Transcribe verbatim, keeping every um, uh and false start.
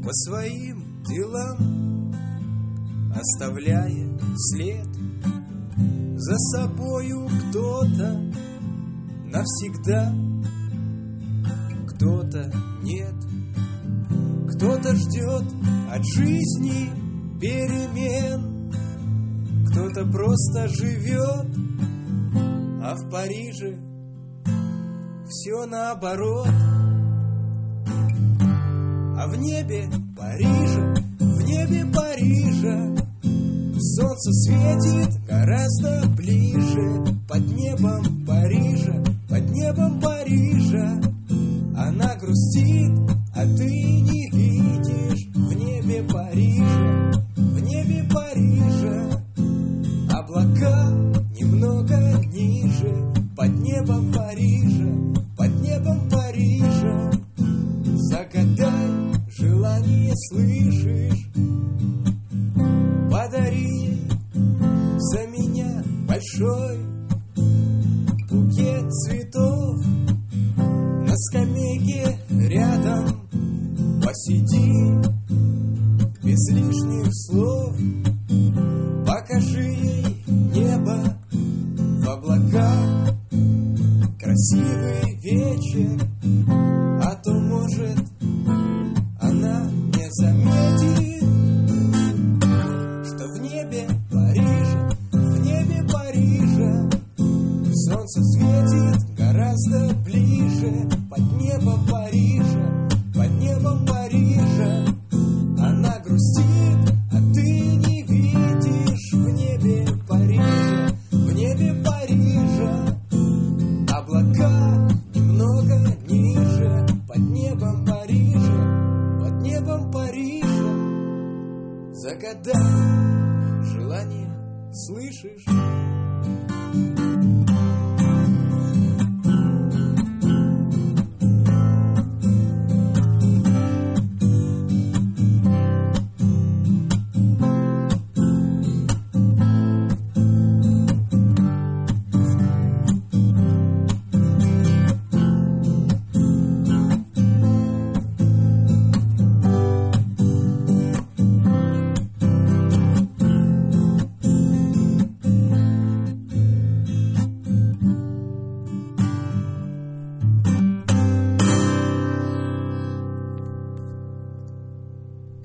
по своим делам, оставляя след за собою. Кто-то навсегда, кто-то нет, кто-то ждет от жизни перемен, кто-то просто живет, а в Париже все наоборот. А в небе Парижа, в небе Парижа солнце светит гораздо ближе. Под небом Парижа, под небом Парижа она грустит, а ты не видишь. В небе Парижа, в небе Парижа облака немного ниже. Под небом Парижа, под небом Парижа загадай желание, слышишь? Подари ей за меня большой букет цветов. На скамейке рядом посиди без лишних слов. Покажи ей небо в облаках, красивый вечер, а то, может,